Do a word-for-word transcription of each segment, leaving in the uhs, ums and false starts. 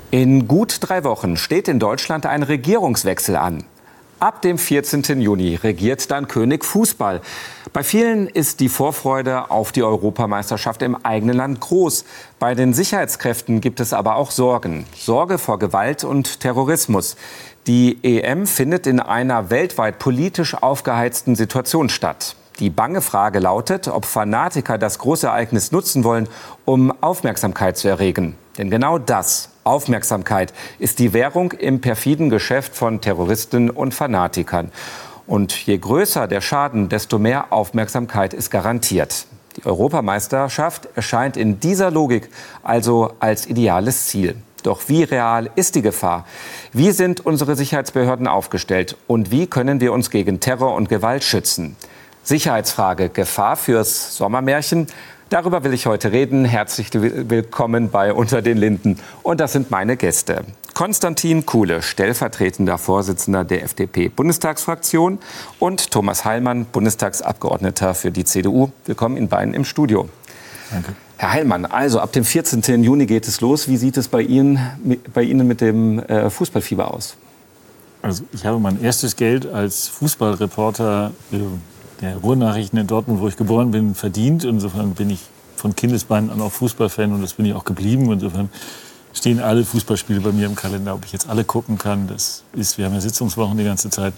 In gut drei Wochen steht in Deutschland ein Regierungswechsel an. Ab dem vierzehnten Juni regiert dann König Fußball. Bei vielen ist die Vorfreude auf die Europameisterschaft im eigenen Land groß. Bei den Sicherheitskräften gibt es aber auch Sorgen. Sorge vor Gewalt und Terrorismus. Die E M findet in einer weltweit politisch aufgeheizten Situation statt. Die bange Frage lautet, ob Fanatiker das Großereignis nutzen wollen, um Aufmerksamkeit zu erregen. Denn genau das, Aufmerksamkeit, ist die Währung im perfiden Geschäft von Terroristen und Fanatikern. Und je größer der Schaden, desto mehr Aufmerksamkeit ist garantiert. Die Europameisterschaft erscheint in dieser Logik also als ideales Ziel. Doch wie real ist die Gefahr? Wie sind unsere Sicherheitsbehörden aufgestellt? Und wie können wir uns gegen Terror und Gewalt schützen? Sicherheitsfrage, Gefahr fürs Sommermärchen? Darüber will ich heute reden. Herzlich willkommen bei Unter den Linden. Und das sind meine Gäste. Konstantin Kuhle, stellvertretender Vorsitzender der F D P-Bundestagsfraktion, und Thomas Heilmann, Bundestagsabgeordneter für die C D U. Willkommen Ihnen beiden im Studio. Danke. Herr Heilmann, also ab dem vierzehnten Juni geht es los. Wie sieht es bei Ihnen, bei Ihnen mit dem äh, Fußballfieber aus? Also ich habe mein erstes Geld als Fußballreporter äh, der Ruhrnachrichten in Dortmund, wo ich geboren bin, verdient. Insofern bin ich von Kindesbeinen an auch Fußballfan und das bin ich auch geblieben. Insofern stehen alle Fußballspiele bei mir im Kalender. Ob ich jetzt alle gucken kann, das ist, wir haben ja Sitzungswochen die ganze Zeit,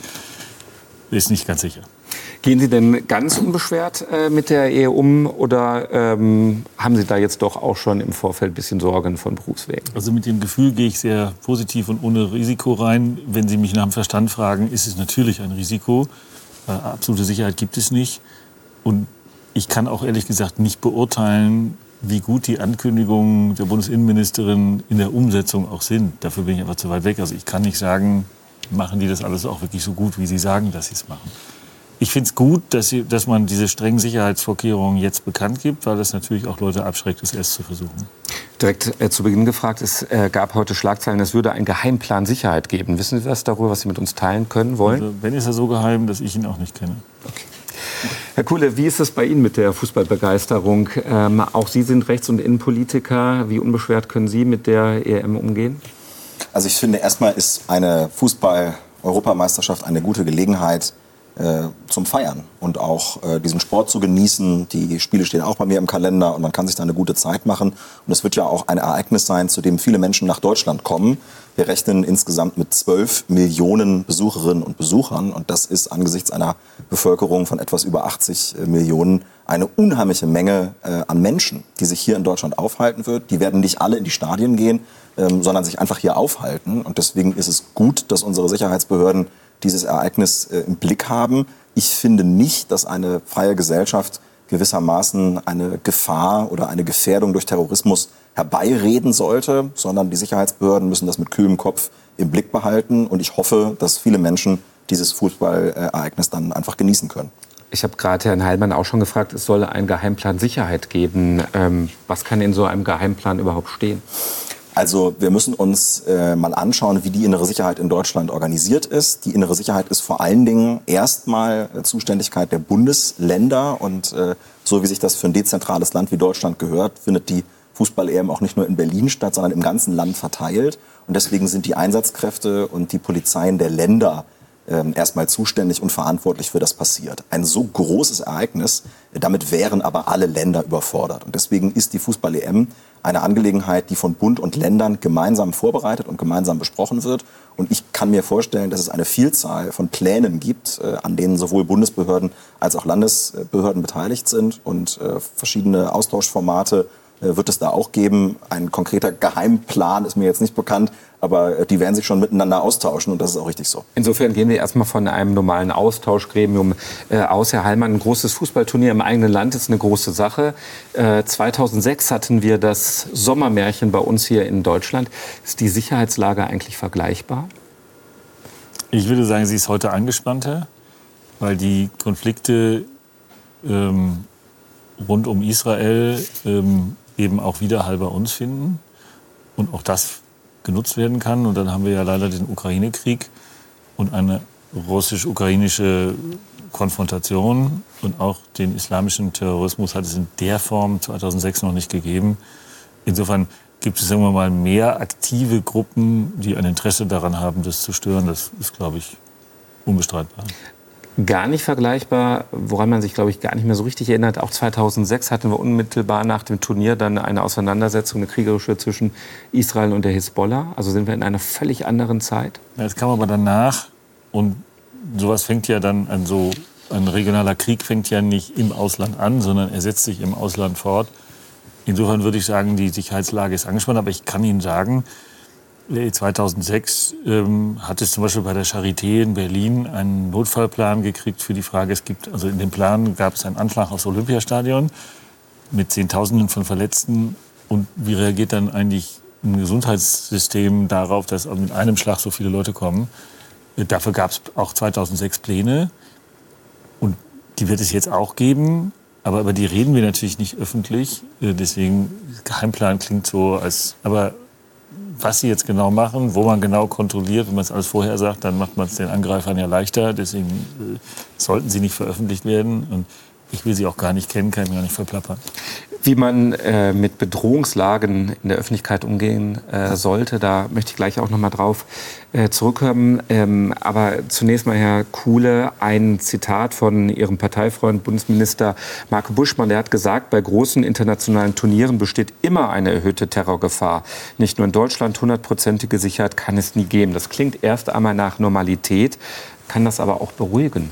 ist nicht ganz sicher. Gehen Sie denn ganz unbeschwert äh, mit der Ehe um oder ähm, haben Sie da jetzt doch auch schon im Vorfeld ein bisschen Sorgen von Berufswegen? Also mit dem Gefühl gehe ich sehr positiv und ohne Risiko rein. Wenn Sie mich nach dem Verstand fragen, ist es natürlich ein Risiko. Äh, absolute Sicherheit gibt es nicht. Und ich kann auch ehrlich gesagt nicht beurteilen, wie gut die Ankündigungen der Bundesinnenministerin in der Umsetzung auch sind. Dafür bin ich einfach zu weit weg. Also ich kann nicht sagen, machen die das alles auch wirklich so gut, wie sie sagen, dass sie es machen. Ich finde es gut, dass, sie, dass man diese strengen Sicherheitsvorkehrungen jetzt bekannt gibt, weil das natürlich auch Leute abschreckt, es erst zu versuchen. Direkt äh, zu Beginn gefragt, es äh, gab heute Schlagzeilen, es würde einen Geheimplan Sicherheit geben. Wissen Sie was darüber, was Sie mit uns teilen können wollen? Also, wenn, ist er so geheim, dass ich ihn auch nicht kenne. Okay. Herr Kuhle, wie ist es bei Ihnen mit der Fußballbegeisterung? Ähm, auch Sie sind Rechts- und Innenpolitiker. Wie unbeschwert können Sie mit der E M umgehen? Also ich finde, erstmal ist eine Fußball-Europameisterschaft eine gute Gelegenheit äh, zum Feiern und auch äh, diesen Sport zu genießen. Die Spiele stehen auch bei mir im Kalender und man kann sich da eine gute Zeit machen. Und es wird ja auch ein Ereignis sein, zu dem viele Menschen nach Deutschland kommen. Wir rechnen insgesamt mit zwölf Millionen Besucherinnen und Besuchern. Und das ist angesichts einer Bevölkerung von etwas über achtzig Millionen eine unheimliche Menge äh, an Menschen, die sich hier in Deutschland aufhalten wird. Die werden nicht alle in die Stadien gehen, ähm, sondern sich einfach hier aufhalten. Und deswegen ist es gut, dass unsere Sicherheitsbehörden dieses Ereignis äh, im Blick haben. Ich finde nicht, dass eine freie Gesellschaft gewissermaßen eine Gefahr oder eine Gefährdung durch Terrorismus herbeireden sollte, sondern die Sicherheitsbehörden müssen das mit kühlem Kopf im Blick behalten. Und ich hoffe, dass viele Menschen dieses Fußballereignis dann einfach genießen können. Ich habe gerade Herrn Heilmann auch schon gefragt, es soll einen Geheimplan Sicherheit geben. Ähm, was kann in so einem Geheimplan überhaupt stehen? Also wir müssen uns äh, mal anschauen, wie die innere Sicherheit in Deutschland organisiert ist. Die innere Sicherheit ist vor allen Dingen erstmal äh, Zuständigkeit der Bundesländer. Und äh, so wie sich das für ein dezentrales Land wie Deutschland gehört, findet die Fußball-E M auch nicht nur in Berlin statt, sondern im ganzen Land verteilt. Und deswegen sind die Einsatzkräfte und die Polizeien der Länder äh, erstmal zuständig und verantwortlich für das passiert. Ein so großes Ereignis, äh, damit wären aber alle Länder überfordert. Und deswegen ist die Fußball-E M eine Angelegenheit, die von Bund und Ländern gemeinsam vorbereitet und gemeinsam besprochen wird. Und ich kann mir vorstellen, dass es eine Vielzahl von Plänen gibt, äh, an denen sowohl Bundesbehörden als auch Landesbehörden beteiligt sind. Und äh, verschiedene Austauschformate äh, wird es da auch geben. Ein konkreter Geheimplan ist mir jetzt nicht bekannt, aber äh, die werden sich schon miteinander austauschen und das ist auch richtig so. Insofern gehen wir erstmal von einem normalen Austauschgremium äh, aus. Herr Heilmann, ein großes Fußballturnier im eigenen Land ist eine große Sache. Äh, zweitausendsechs hatten wir das Sommermärchen bei uns hier in Deutschland. Ist die Sicherheitslage eigentlich vergleichbar? Ich würde sagen, sie ist heute angespannter, weil die Konflikte ähm, rund um Israel ähm, eben auch Widerhall bei uns finden und auch das genutzt werden kann. Und dann haben wir ja leider den Ukraine-Krieg und eine russisch-ukrainische Konfrontation. Und auch den islamischen Terrorismus hat es in der Form zweitausendsechs noch nicht gegeben. Insofern gibt es, sagen wir mal, mehr aktive Gruppen, die ein Interesse daran haben, das zu stören. Das ist, glaube ich, unbestreitbar. Gar nicht vergleichbar, woran man sich, glaube ich, gar nicht mehr so richtig erinnert. Auch zweitausendsechs hatten wir unmittelbar nach dem Turnier dann eine Auseinandersetzung, eine kriegerische zwischen Israel und der Hisbollah. Also sind wir in einer völlig anderen Zeit. Ja, das kam aber danach. Und sowas fängt ja dann an so, ein regionaler Krieg fängt ja nicht im Ausland an, sondern er setzt sich im Ausland fort. Insofern würde ich sagen, die Sicherheitslage ist angespannt. Aber ich kann Ihnen sagen, zweitausendsechs ähm, hat es zum Beispiel bei der Charité in Berlin einen Notfallplan gekriegt für die Frage, es gibt, also in dem Plan gab es einen Anschlag aufs Olympiastadion mit Zehntausenden von Verletzten. Und wie reagiert dann eigentlich ein Gesundheitssystem darauf, dass mit einem Schlag so viele Leute kommen? Dafür gab es auch zweitausendsechs Pläne. Und die wird es jetzt auch geben. Aber über die reden wir natürlich nicht öffentlich. Deswegen, Geheimplan klingt so, als... aber was sie jetzt genau machen, wo man genau kontrolliert, wenn man es alles vorher sagt, dann macht man es den Angreifern ja leichter. Deswegen äh, sollten sie nicht veröffentlicht werden. Und ich will sie auch gar nicht kennen, kann ich gar nicht verplappern. Wie man äh, mit Bedrohungslagen in der Öffentlichkeit umgehen äh, sollte, da möchte ich gleich auch noch mal drauf äh, zurückkommen. Ähm, aber zunächst mal, Herr Kuhle, ein Zitat von Ihrem Parteifreund, Bundesminister Marco Buschmann. Der hat gesagt, bei großen internationalen Turnieren besteht immer eine erhöhte Terrorgefahr. Nicht nur in Deutschland, hundertprozentige Sicherheit kann es nie geben. Das klingt erst einmal nach Normalität, kann das aber auch beruhigen.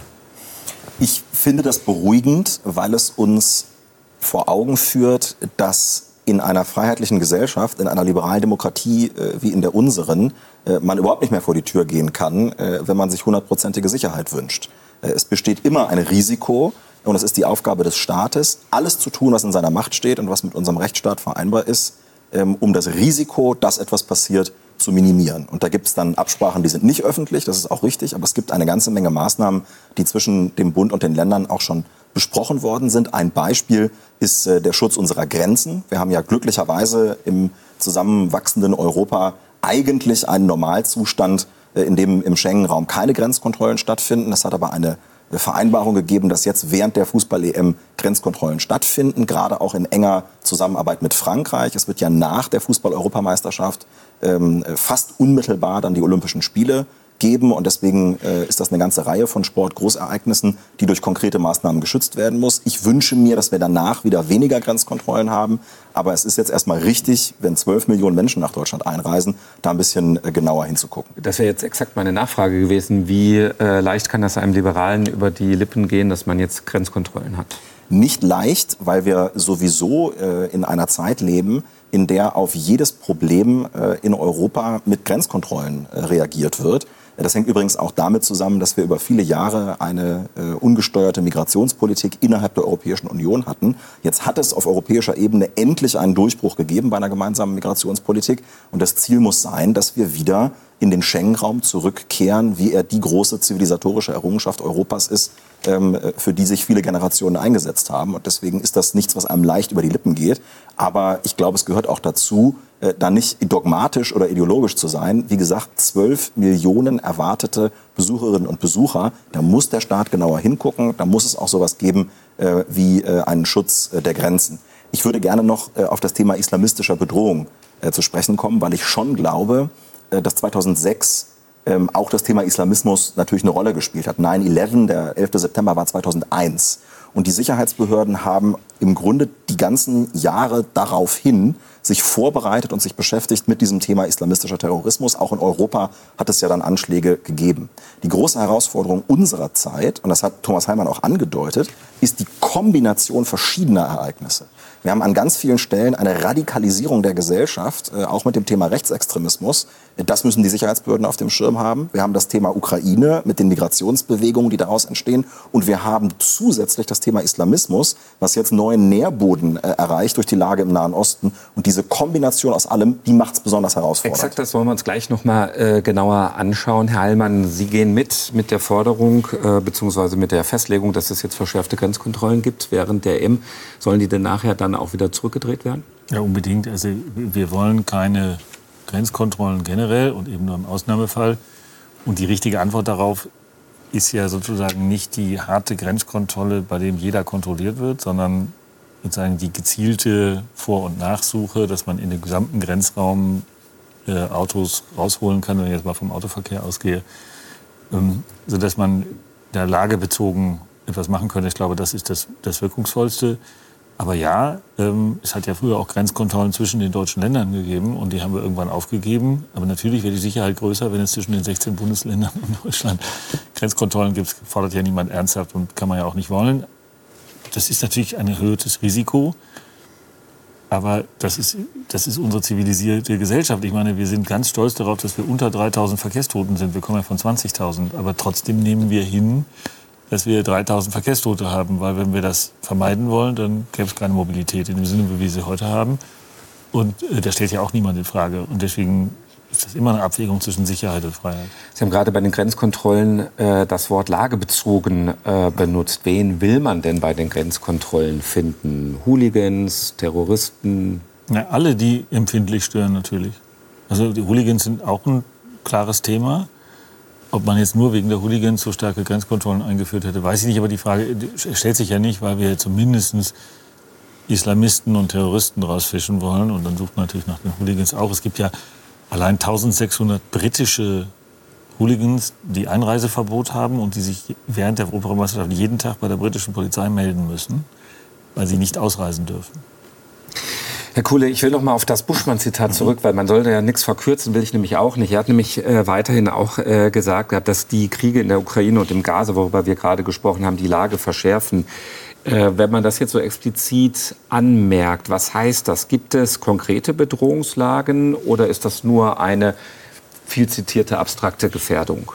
Ich finde das beruhigend, weil es uns vor Augen führt, dass in einer freiheitlichen Gesellschaft, in einer liberalen Demokratie äh, wie in der unseren, äh, man überhaupt nicht mehr vor die Tür gehen kann, äh, wenn man sich hundertprozentige Sicherheit wünscht. Äh, es besteht immer ein Risiko und es ist die Aufgabe des Staates, alles zu tun, was in seiner Macht steht und was mit unserem Rechtsstaat vereinbar ist, ähm, um das Risiko, dass etwas passiert, zu minimieren. Und da gibt es dann Absprachen, die sind nicht öffentlich, das ist auch richtig, aber es gibt eine ganze Menge Maßnahmen, die zwischen dem Bund und den Ländern auch schon besprochen worden sind. Ein Beispiel ist äh, der Schutz unserer Grenzen. Wir haben ja glücklicherweise im zusammenwachsenden Europa eigentlich einen Normalzustand, äh, in dem im Schengen-Raum keine Grenzkontrollen stattfinden. Es hat aber eine äh, Vereinbarung gegeben, dass jetzt während der Fußball-E M Grenzkontrollen stattfinden, gerade auch in enger Zusammenarbeit mit Frankreich. Es wird ja nach der Fußball-Europameisterschaft ähm, fast unmittelbar dann die Olympischen Spiele geben. Und deswegen äh, ist das eine ganze Reihe von Sportgroßereignissen, die durch konkrete Maßnahmen geschützt werden muss. Ich wünsche mir, dass wir danach wieder weniger Grenzkontrollen haben. Aber es ist jetzt erstmal richtig, wenn zwölf Millionen Menschen nach Deutschland einreisen, da ein bisschen äh, genauer hinzugucken. Das wäre jetzt exakt meine Nachfrage gewesen. Wie äh, leicht kann das einem Liberalen über die Lippen gehen, dass man jetzt Grenzkontrollen hat? Nicht leicht, weil wir sowieso äh, in einer Zeit leben, in der auf jedes Problem äh, in Europa mit Grenzkontrollen äh, reagiert wird. Das hängt übrigens auch damit zusammen, dass wir über viele Jahre eine äh, ungesteuerte Migrationspolitik innerhalb der Europäischen Union hatten. Jetzt hat es auf europäischer Ebene endlich einen Durchbruch gegeben bei einer gemeinsamen Migrationspolitik. Und das Ziel muss sein, dass wir wieder in den Schengen-Raum zurückkehren, wie er die große zivilisatorische Errungenschaft Europas ist, ähm, für die sich viele Generationen eingesetzt haben. Und deswegen ist das nichts, was einem leicht über die Lippen geht. Aber ich glaube, es gehört auch dazu, äh, da nicht dogmatisch oder ideologisch zu sein. Wie gesagt, zwölf Millionen erwartete Besucherinnen und Besucher. Da muss der Staat genauer hingucken. Da muss es auch sowas geben äh, wie äh, einen Schutz äh, der Grenzen. Ich würde gerne noch äh, auf das Thema islamistischer Bedrohung äh, zu sprechen kommen, weil ich schon glaube, äh, dass zweitausendsechs ähm, auch das Thema Islamismus natürlich eine Rolle gespielt hat. neun elf, der elfter September, war zweitausendeins. Und die Sicherheitsbehörden haben im Grunde die ganzen Jahre daraufhin sich vorbereitet und sich beschäftigt mit diesem Thema islamistischer Terrorismus. Auch in Europa hat es ja dann Anschläge gegeben. Die große Herausforderung unserer Zeit, und das hat Thomas Heilmann auch angedeutet, ist die Kombination verschiedener Ereignisse. Wir haben an ganz vielen Stellen eine Radikalisierung der Gesellschaft, äh, auch mit dem Thema Rechtsextremismus. Das müssen die Sicherheitsbehörden auf dem Schirm haben. Wir haben das Thema Ukraine mit den Migrationsbewegungen, die daraus entstehen. Und wir haben zusätzlich das Thema Islamismus, was jetzt neuen Nährboden äh, erreicht durch die Lage im Nahen Osten. Und diese Kombination aus allem, die macht es besonders herausfordernd. Exakt, das wollen wir uns gleich noch mal äh, genauer anschauen. Herr Heilmann, Sie gehen mit mit der Forderung äh, bzw. mit der Festlegung, dass es jetzt verschärfte Grenzkontrollen gibt während der E M. Sollen die denn nachher dann auch wieder zurückgedreht werden? Ja, unbedingt. Also wir wollen keine Grenzkontrollen generell und eben nur im Ausnahmefall. Und die richtige Antwort darauf ist ja sozusagen nicht die harte Grenzkontrolle, bei dem jeder kontrolliert wird, sondern sozusagen die gezielte Vor- und Nachsuche, dass man in den gesamten Grenzraum äh, Autos rausholen kann, wenn ich jetzt mal vom Autoverkehr ausgehe, ähm, sodass man da lagebezogen etwas machen könnte. Ich glaube, das ist das, das Wirkungsvollste. Aber ja, ähm, es hat ja früher auch Grenzkontrollen zwischen den deutschen Ländern gegeben und die haben wir irgendwann aufgegeben. Aber natürlich wäre die Sicherheit größer, wenn es zwischen den sechzehn Bundesländern und Deutschland Grenzkontrollen gibt. Fordert ja niemand ernsthaft und kann man ja auch nicht wollen. Das ist natürlich ein erhöhtes Risiko. Aber das ist, das ist unsere zivilisierte Gesellschaft. Ich meine, wir sind ganz stolz darauf, dass wir unter dreitausend Verkehrstoten sind. Wir kommen ja von zwanzigtausend. Aber trotzdem nehmen wir hin, dass wir dreitausend Verkehrstote haben. Weil wenn wir das vermeiden wollen, dann gäbe es keine Mobilität in dem Sinne, wie wir sie heute haben. Und äh, da stellt ja auch niemand in Frage. Und deswegen ist das immer eine Abwägung zwischen Sicherheit und Freiheit. Sie haben gerade bei den Grenzkontrollen äh, das Wort lagebezogen äh, benutzt. Wen will man denn bei den Grenzkontrollen finden? Hooligans, Terroristen? Ja, alle, die empfindlich stören natürlich. Also die Hooligans sind auch ein klares Thema. Ob man jetzt nur wegen der Hooligans so starke Grenzkontrollen eingeführt hätte, weiß ich nicht. Aber die Frage stellt sich ja nicht, weil wir zumindest Islamisten und Terroristen rausfischen wollen. Und dann sucht man natürlich nach den Hooligans auch. Es gibt ja allein eintausendsechshundert britische Hooligans, die Einreiseverbot haben und die sich während der Europameisterschaft jeden Tag bei der britischen Polizei melden müssen, weil sie nicht ausreisen dürfen. Herr Kuhle, ich will noch mal auf das Buschmann-Zitat zurück, weil man sollte ja nichts verkürzen, will ich nämlich auch nicht. Er hat nämlich äh, weiterhin auch äh, gesagt, dass die Kriege in der Ukraine und im Gaza, worüber wir gerade gesprochen haben, die Lage verschärfen. Äh, wenn man das jetzt so explizit anmerkt, was heißt das? Gibt es konkrete Bedrohungslagen oder ist das nur eine viel zitierte abstrakte Gefährdung?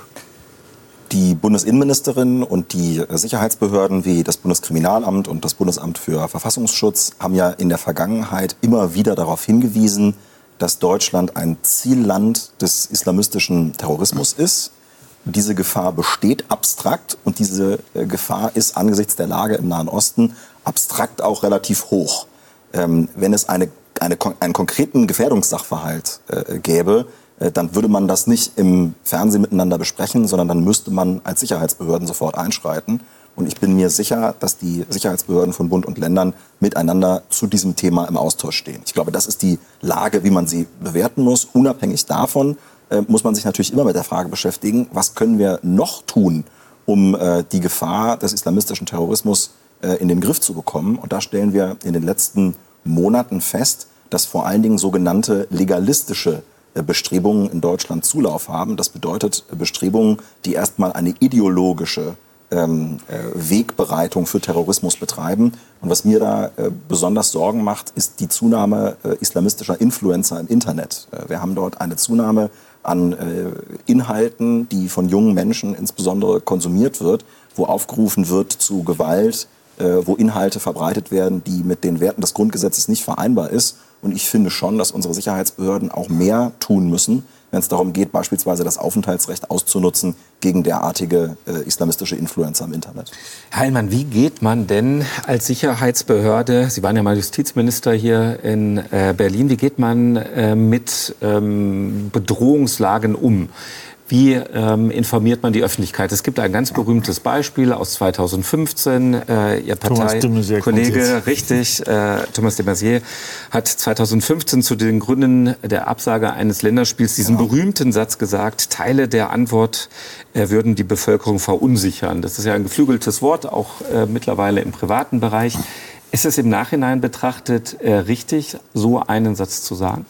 Die Bundesinnenministerin und die Sicherheitsbehörden wie das Bundeskriminalamt und das Bundesamt für Verfassungsschutz haben ja in der Vergangenheit immer wieder darauf hingewiesen, dass Deutschland ein Zielland des islamistischen Terrorismus ist. Diese Gefahr besteht abstrakt und diese Gefahr ist angesichts der Lage im Nahen Osten abstrakt auch relativ hoch. Ähm, wenn es eine, eine, einen konkreten Gefährdungssachverhalt äh, gäbe, dann würde man das nicht im Fernsehen miteinander besprechen, sondern dann müsste man als Sicherheitsbehörden sofort einschreiten. Und ich bin mir sicher, dass die Sicherheitsbehörden von Bund und Ländern miteinander zu diesem Thema im Austausch stehen. Ich glaube, das ist die Lage, wie man sie bewerten muss. Unabhängig davon äh, muss man sich natürlich immer mit der Frage beschäftigen, was können wir noch tun, um äh, die Gefahr des islamistischen Terrorismus äh, in den Griff zu bekommen. Und da stellen wir in den letzten Monaten fest, dass vor allen Dingen sogenannte legalistische Bestrebungen in Deutschland Zulauf haben. Das bedeutet Bestrebungen, die erstmal eine ideologische ähm, äh, Wegbereitung für Terrorismus betreiben. Und was mir da äh, besonders Sorgen macht, ist die Zunahme äh, islamistischer Influencer im Internet. Äh, wir haben dort eine Zunahme an äh, Inhalten, die von jungen Menschen insbesondere konsumiert wird, wo aufgerufen wird zu Gewalt, äh, wo Inhalte verbreitet werden, die mit den Werten des Grundgesetzes nicht vereinbar ist. Und ich finde schon, dass unsere Sicherheitsbehörden auch mehr tun müssen, wenn es darum geht, beispielsweise das Aufenthaltsrecht auszunutzen gegen derartige äh, islamistische Influencer im Internet. Herr Heilmann, wie geht man denn als Sicherheitsbehörde, Sie waren ja mal Justizminister hier in äh, Berlin, wie geht man äh, mit ähm, Bedrohungslagen um? Wie ähm, informiert man die Öffentlichkeit? Es gibt ein ganz berühmtes Beispiel aus zweitausendfünfzehn. Äh, Ihr Parteikollege, richtig, äh, Thomas de Maizière, hat zweitausendfünfzehn zu den Gründen der Absage eines Länderspiels diesen genau. berühmten Satz gesagt, Teile der Antwort äh, würden die Bevölkerung verunsichern. Das ist ja ein geflügeltes Wort, auch äh, mittlerweile im privaten Bereich. Ist es im Nachhinein betrachtet äh, richtig, so einen Satz zu sagen?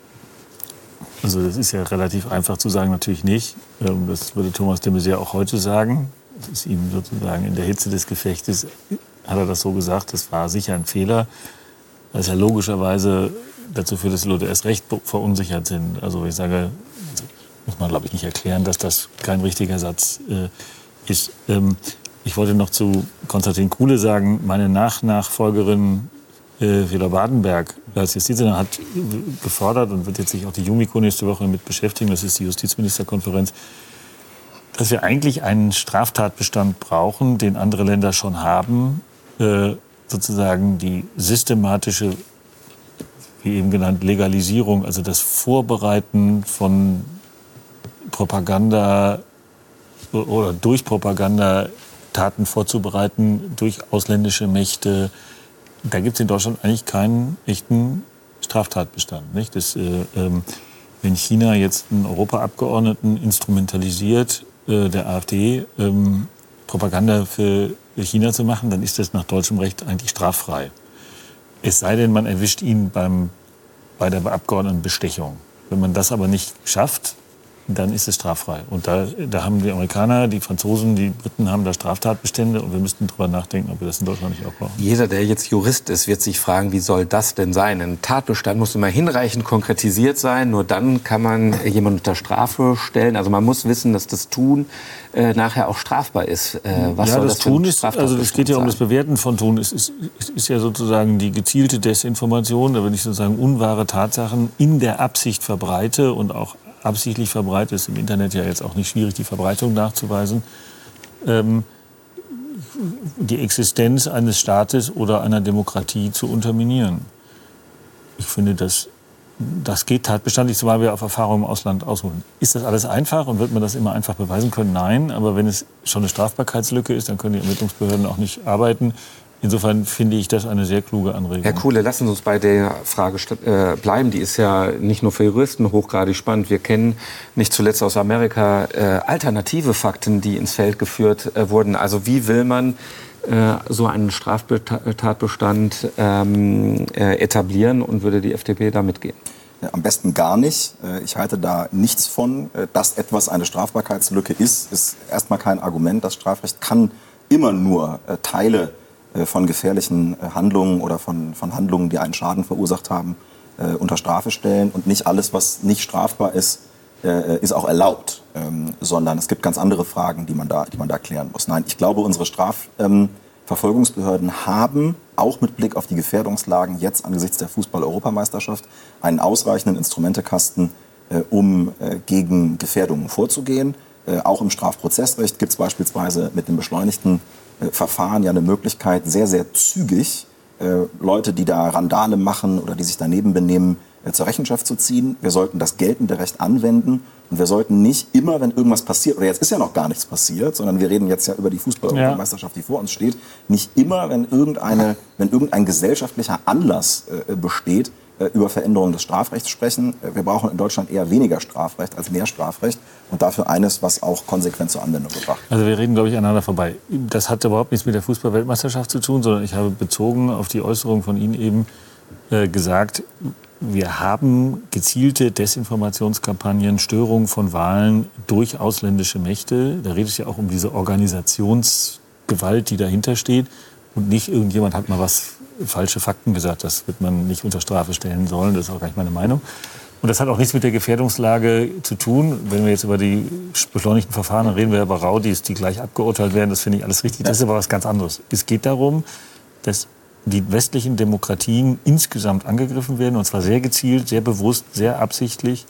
Also das ist ja relativ einfach zu sagen, natürlich nicht. Das würde Thomas de Maizière auch heute sagen. Das ist ihm sozusagen in der Hitze des Gefechtes, hat er das so gesagt. Das war sicher ein Fehler, weil es ja logischerweise dazu führt, dass die Leute erst recht verunsichert sind. Also ich sage, muss man glaube ich nicht erklären, dass das kein richtiger Satz äh, ist. Ähm, ich wollte noch zu Konstantin Kuhle sagen, meine Nachnachfolgerin äh, Viola Badenberg als Justizministerin hat gefordert und wird jetzt sich auch die Jumiko nächste Woche mit beschäftigen, das ist die Justizministerkonferenz, dass wir eigentlich einen Straftatbestand brauchen, den andere Länder schon haben, äh, sozusagen die systematische, wie eben genannt, Legalisierung, also das Vorbereiten von Propaganda oder durch Propaganda Taten vorzubereiten, durch ausländische Mächte, da gibt es in Deutschland eigentlich keinen echten Straftatbestand. Nicht? Das, äh, ähm, wenn China jetzt einen Europaabgeordneten instrumentalisiert, äh, der AfD, ähm, Propaganda für China zu machen, dann ist das nach deutschem Recht eigentlich straffrei. Es sei denn, man erwischt ihn beim, bei der Abgeordnetenbestechung. Wenn man das aber nicht schafft, dann ist es straffrei. Und da, da haben die Amerikaner, die Franzosen, die Briten haben da Straftatbestände und wir müssten darüber nachdenken, ob wir das in Deutschland nicht auch brauchen. Jeder, der jetzt Jurist ist, wird sich fragen, wie soll das denn sein? Ein Tatbestand muss immer hinreichend konkretisiert sein, nur dann kann man jemanden unter Strafe stellen. Also man muss wissen, dass das Tun äh, nachher auch strafbar ist. Äh, was ja, soll das, das Tun ist, also es geht ja um das Bewerten von Tun. Es ist, es ist ja sozusagen die gezielte Desinformation, da wenn ich sozusagen unwahre Tatsachen in der Absicht verbreite und auch absichtlich verbreitet, ist im Internet ja jetzt auch nicht schwierig, die Verbreitung nachzuweisen, ähm, die Existenz eines Staates oder einer Demokratie zu unterminieren. Ich finde, das, das geht tatbestandlich, zumal wir auf Erfahrungen im Ausland ausholen. Ist das alles einfach und wird man das immer einfach beweisen können? Nein, aber wenn es schon eine Strafbarkeitslücke ist, dann können die Ermittlungsbehörden auch nicht arbeiten. Insofern finde ich das eine sehr kluge Anregung. Herr Kuhle, lassen Sie uns bei der Frage äh, bleiben. Die ist ja nicht nur für Juristen hochgradig spannend. Wir kennen nicht zuletzt aus Amerika äh, alternative Fakten, die ins Feld geführt äh, wurden. Also wie will man äh, so einen Straftatbestand ähm, äh, etablieren und würde die F D P da mitgehen? Ja, am besten gar nicht. Ich halte da nichts von. Dass etwas eine Strafbarkeitslücke ist, ist erstmal kein Argument. Das Strafrecht kann immer nur äh, Teile von gefährlichen Handlungen oder von, von Handlungen, die einen Schaden verursacht haben, äh, unter Strafe stellen. Und nicht alles, was nicht strafbar ist, äh, ist auch erlaubt. Ähm, sondern es gibt ganz andere Fragen, die man da, die man da klären muss. Nein, ich glaube, unsere Strafverfolgungsbehörden ähm, haben, auch mit Blick auf die Gefährdungslagen, jetzt angesichts der Fußball-Europameisterschaft, einen ausreichenden Instrumentekasten, äh, um äh, gegen Gefährdungen vorzugehen. Äh, auch im Strafprozessrecht gibt es beispielsweise mit dem beschleunigten Verfahren ja eine Möglichkeit, sehr, sehr zügig äh, Leute, die da Randale machen oder die sich daneben benehmen, äh, zur Rechenschaft zu ziehen. Wir sollten das geltende Recht anwenden und wir sollten nicht immer, wenn irgendwas passiert, oder jetzt ist ja noch gar nichts passiert, sondern wir reden jetzt ja über die Fußball-Europameisterschaft, die vor uns steht, nicht immer, wenn, irgendeine, wenn irgendein gesellschaftlicher Anlass äh, besteht, äh, über Veränderungen des Strafrechts sprechen. Wir brauchen in Deutschland eher weniger Strafrecht als mehr Strafrecht. Und dafür eines, was auch konsequent zur Anwendung gebracht wird. Also wir reden, glaube ich, aneinander vorbei. Das hat überhaupt nichts mit der Fußball-Weltmeisterschaft zu tun, sondern ich habe bezogen auf die Äußerung von Ihnen eben äh, gesagt, wir haben gezielte Desinformationskampagnen, Störungen von Wahlen durch ausländische Mächte. Da redet es ja auch um diese Organisationsgewalt, die dahinter steht. Und nicht irgendjemand hat mal was, falsche Fakten gesagt. Das wird man nicht unter Strafe stellen sollen. Das ist auch gar nicht meine Meinung. Und das hat auch nichts mit der Gefährdungslage zu tun. Wenn wir jetzt über die beschleunigten Verfahren reden, wir über Raudis, die gleich abgeurteilt werden, das finde ich alles richtig. Das ist aber was ganz anderes. Es geht darum, dass die westlichen Demokratien insgesamt angegriffen werden, und zwar sehr gezielt, sehr bewusst, sehr absichtlich,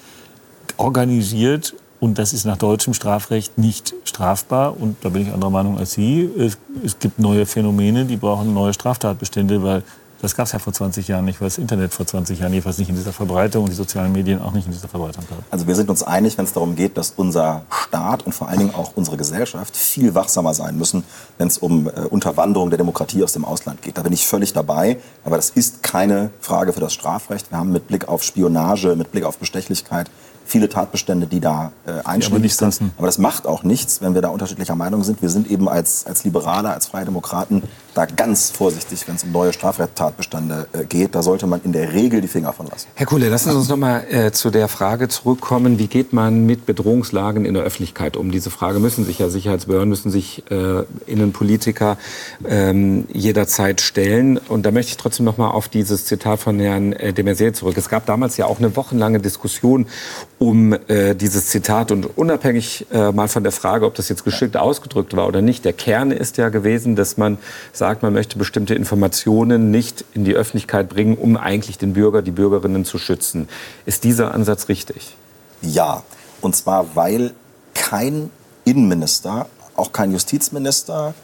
organisiert. Und das ist nach deutschem Strafrecht nicht strafbar. Und da bin ich anderer Meinung als Sie. Es, es gibt neue Phänomene, die brauchen neue Straftatbestände, weil das gab es ja vor zwanzig Jahren nicht, weil das Internet vor zwanzig Jahren jedenfalls nicht in dieser Verbreitung und die sozialen Medien auch nicht in dieser Verbreitung gab. Also wir sind uns einig, wenn es darum geht, dass unser Staat und vor allen Dingen auch unsere Gesellschaft viel wachsamer sein müssen, wenn es um äh, Unterwanderung der Demokratie aus dem Ausland geht. Da bin ich völlig dabei. Aber das ist keine Frage für das Strafrecht. Wir haben mit Blick auf Spionage, mit Blick auf Bestechlichkeit viele Tatbestände, die da äh, einschlägig sind. Aber das macht auch nichts, wenn wir da unterschiedlicher Meinung sind. Wir sind eben als, als Liberale, als Freie Demokraten da ganz vorsichtig, wenn es um neue Straftatbestände äh, geht. Da sollte man in der Regel die Finger von lassen. Herr Kuhle, lassen Sie uns noch mal äh, zu der Frage zurückkommen. Wie geht man mit Bedrohungslagen in der Öffentlichkeit um? Diese Frage müssen sich ja Sicherheitsbehörden, müssen sich äh, Innenpolitiker ähm, jederzeit stellen. Und da möchte ich trotzdem noch mal auf dieses Zitat von Herrn äh, de Maizière zurück. Es gab damals ja auch eine wochenlange Diskussion um äh, dieses Zitat. Und unabhängig äh, mal von der Frage, ob das jetzt geschickt ausgedrückt war oder nicht, der Kern ist ja gewesen, dass man sagt, man möchte bestimmte Informationen nicht in die Öffentlichkeit bringen, um eigentlich den Bürger, die Bürgerinnen zu schützen. Ist dieser Ansatz richtig? Ja, und zwar, weil kein Innenminister, auch kein Justizminister,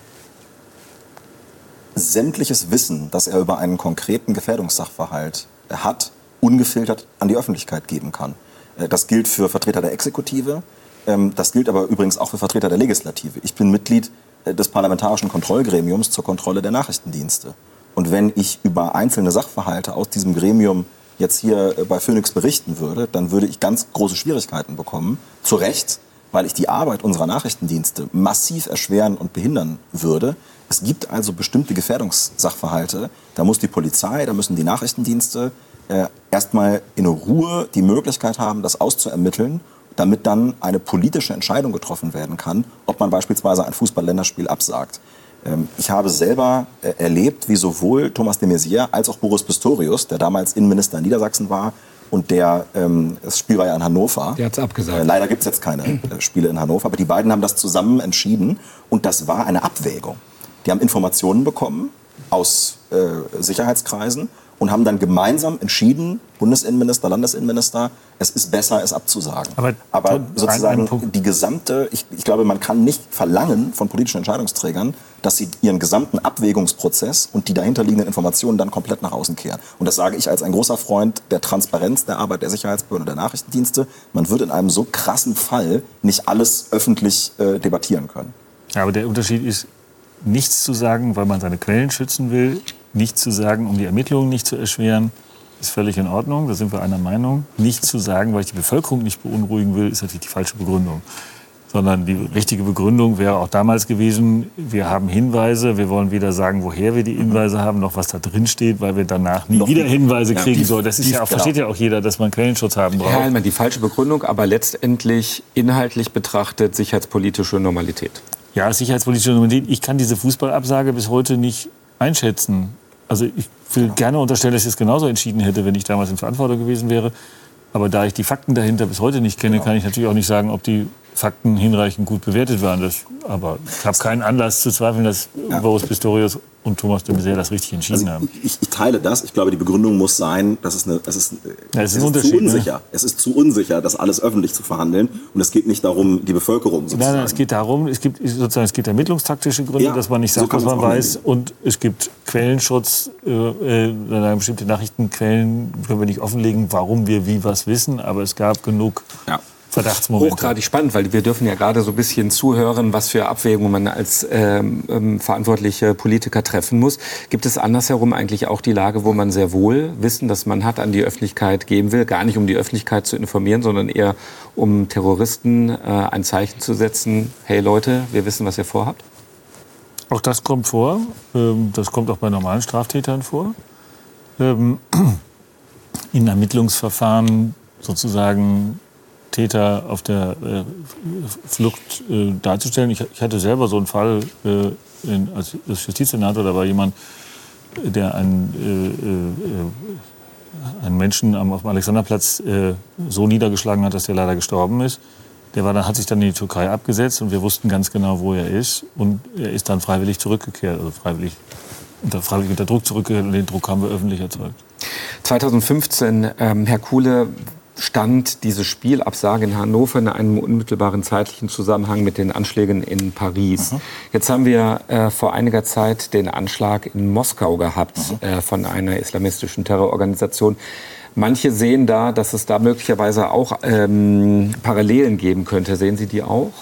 sämtliches Wissen, das er über einen konkreten Gefährdungssachverhalt hat, ungefiltert an die Öffentlichkeit geben kann. Das gilt für Vertreter der Exekutive, das gilt aber übrigens auch für Vertreter der Legislative. Ich bin Mitglied des Parlamentarischen Kontrollgremiums zur Kontrolle der Nachrichtendienste. Und wenn ich über einzelne Sachverhalte aus diesem Gremium jetzt hier bei Phoenix berichten würde, dann würde ich ganz große Schwierigkeiten bekommen. Zu Recht, weil ich die Arbeit unserer Nachrichtendienste massiv erschweren und behindern würde. Es gibt also bestimmte Gefährdungssachverhalte. Da muss die Polizei, da müssen die Nachrichtendienste äh, erstmal in Ruhe die Möglichkeit haben, das auszuermitteln, damit dann eine politische Entscheidung getroffen werden kann, ob man beispielsweise ein Fußball-Länderspiel absagt. Ähm, ich habe selber äh, erlebt, wie sowohl Thomas de Maizière als auch Boris Pistorius, der damals Innenminister in Niedersachsen war, und der, ähm, das Spiel war ja in Hannover. Der hat's abgesagt. Äh, leider gibt es jetzt keine äh, Spiele in Hannover, aber die beiden haben das zusammen entschieden und das war eine Abwägung. Die haben Informationen bekommen aus äh, Sicherheitskreisen und haben dann gemeinsam entschieden, Bundesinnenminister, Landesinnenminister, es ist besser, es abzusagen. Aber, aber sozusagen die gesamte, ich, ich glaube, man kann nicht verlangen von politischen Entscheidungsträgern, dass sie ihren gesamten Abwägungsprozess und die dahinterliegenden Informationen dann komplett nach außen kehren. Und das sage ich als ein großer Freund der Transparenz der Arbeit der Sicherheitsbehörden und der Nachrichtendienste. Man wird in einem so krassen Fall nicht alles öffentlich äh, debattieren können. Ja, aber der Unterschied ist, nichts zu sagen, weil man seine Quellen schützen will, nichts zu sagen, um die Ermittlungen nicht zu erschweren, ist völlig in Ordnung, da sind wir einer Meinung. Nichts zu sagen, weil ich die Bevölkerung nicht beunruhigen will, ist natürlich die falsche Begründung. Sondern die richtige Begründung wäre auch damals gewesen, wir haben Hinweise, wir wollen weder sagen, woher wir die Hinweise haben, noch was da drin steht, weil wir danach nie noch wieder Hinweise kriegen ja, sollen. Das ist ja auch, versteht ja auch jeder, dass man Quellenschutz haben braucht. Herr Hellmann, die falsche Begründung, aber letztendlich inhaltlich betrachtet sicherheitspolitische Normalität. Ja, sicherheitspolitische Normalität. Ich kann diese Fußballabsage bis heute nicht einschätzen. Also ich will genau. gerne unterstellen, dass ich es genauso entschieden hätte, wenn ich damals in Verantwortung gewesen wäre. Aber da ich die Fakten dahinter bis heute nicht kenne, genau. kann ich natürlich auch nicht sagen, ob die Fakten hinreichend gut bewertet waren. Das, aber ich habe keinen Anlass zu zweifeln, dass ja. Boris Pistorius und Thomas de Maizière das richtig entschieden also haben. Ich, ich teile das. Ich glaube, die Begründung muss sein, dass es, eine, es ist, ja, es es ist, ist zu unsicher. Ne? Es ist zu unsicher, das alles öffentlich zu verhandeln. Und es geht nicht darum, die Bevölkerung sozusagen. Nein, nein, es geht darum, es gibt sozusagen, es gibt ermittlungstaktische Gründe, ja, dass man nicht sagt, so was man weiß. Nehmen. Und es gibt Quellenschutz. Äh, äh, bestimmte Nachrichtenquellen können wir nicht offenlegen, warum wir wie was wissen. Aber es gab genug. Ja. Verdachtsmomente. Hochgradig spannend, weil wir dürfen ja gerade so ein bisschen zuhören, was für Abwägungen man als ähm, ähm, verantwortliche Politiker treffen muss. Gibt es andersherum eigentlich auch die Lage, wo man sehr wohl Wissen, das man hat, an die Öffentlichkeit geben will? Gar nicht, um die Öffentlichkeit zu informieren, sondern eher, um Terroristen äh, ein Zeichen zu setzen. Hey Leute, wir wissen, was ihr vorhabt? Auch das kommt vor. Ähm, das kommt auch bei normalen Straftätern vor. Ähm, in Ermittlungsverfahren sozusagen Täter auf der äh, Flucht äh, darzustellen. Ich, ich hatte selber so einen Fall äh, in, als Justizsenator. Da war jemand, der einen, äh, äh, einen Menschen am, auf dem Alexanderplatz äh, so niedergeschlagen hat, dass der leider gestorben ist. Der war dann, hat sich dann in die Türkei abgesetzt und wir wussten ganz genau, wo er ist. Und er ist dann freiwillig zurückgekehrt, also freiwillig unter, freiwillig unter Druck zurückgekehrt. Und den Druck haben wir öffentlich erzeugt. zweitausendfünfzehn, ähm, Herr Kuhle, stand diese Spielabsage in Hannover in einem unmittelbaren zeitlichen Zusammenhang mit den Anschlägen in Paris. Mhm. Jetzt haben wir äh, vor einiger Zeit den Anschlag in Moskau gehabt mhm. äh, von einer islamistischen Terrororganisation. Manche sehen da, dass es da möglicherweise auch ähm, Parallelen geben könnte. Sehen Sie die auch?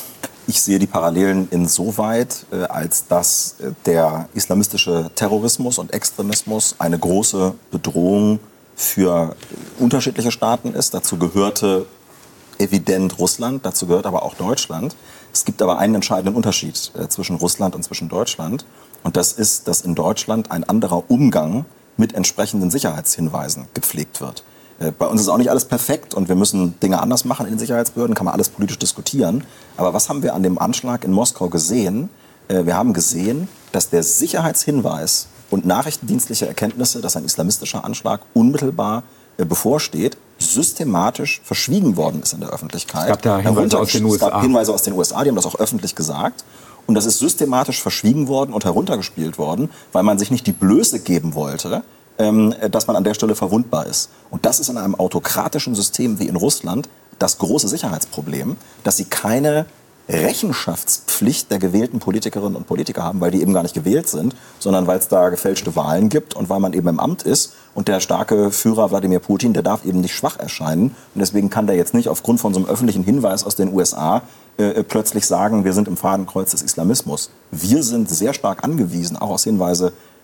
Ich sehe die Parallelen insoweit, äh, als dass äh, der islamistische Terrorismus und Extremismus eine große Bedrohung für unterschiedliche Staaten ist. Dazu gehörte evident Russland, dazu gehört aber auch Deutschland. Es gibt aber einen entscheidenden Unterschied äh, zwischen Russland und zwischen Deutschland. Und das ist, dass in Deutschland ein anderer Umgang mit entsprechenden Sicherheitshinweisen gepflegt wird. Äh, bei uns ist auch nicht alles perfekt und wir müssen Dinge anders machen in den Sicherheitsbehörden, kann man alles politisch diskutieren. Aber was haben wir an dem Anschlag in Moskau gesehen? Äh, wir haben gesehen, dass der Sicherheitshinweis und nachrichtendienstliche Erkenntnisse, dass ein islamistischer Anschlag unmittelbar äh, bevorsteht, systematisch verschwiegen worden ist in der Öffentlichkeit. Es gab da Hinweise aus den U S A. Es gab Hinweise aus den U S A, die haben das auch öffentlich gesagt. Und das ist systematisch verschwiegen worden und heruntergespielt worden, weil man sich nicht die Blöße geben wollte, ähm, dass man an der Stelle verwundbar ist. Und das ist in einem autokratischen System wie in Russland das große Sicherheitsproblem, dass sie keine Rechenschaftspflicht der gewählten Politikerinnen und Politiker haben, weil die eben gar nicht gewählt sind, sondern weil es da gefälschte Wahlen gibt und weil man eben im Amt ist. Und der starke Führer Wladimir Putin, der darf eben nicht schwach erscheinen. Und deswegen kann der jetzt nicht aufgrund von so einem öffentlichen Hinweis aus den U S A äh, plötzlich sagen, wir sind im Fadenkreuz des Islamismus. Wir sind sehr stark angewiesen, auch aus Hinweise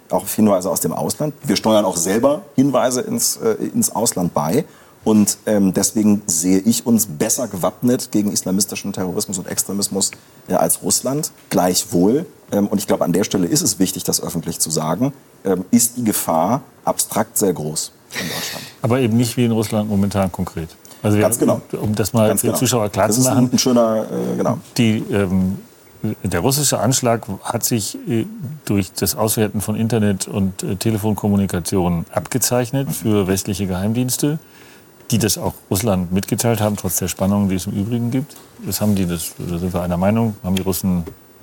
auch auf Hinweise aus dem Ausland. Wir steuern auch selber Hinweise ins, äh, ins Ausland bei. Und ähm, deswegen sehe ich uns besser gewappnet gegen islamistischen Terrorismus und Extremismus äh, als Russland. Gleichwohl, ähm, und ich glaube, an der Stelle ist es wichtig, das öffentlich zu sagen, ähm, ist die Gefahr abstrakt sehr groß in Deutschland. Aber eben nicht wie in Russland momentan konkret. Also Ganz wir, genau. Um das mal Ganz für genau. Zuschauer klar das zu machen. Das ist ein, ein schöner, äh, genau. Die, ähm, der russische Anschlag hat sich äh, durch das Auswerten von Internet- und äh, Telefonkommunikation abgezeichnet für westliche Geheimdienste, die das auch Russland mitgeteilt haben, trotz der Spannungen, die es im Übrigen gibt. Das haben die, das, da sind wir einer Meinung, haben die Russen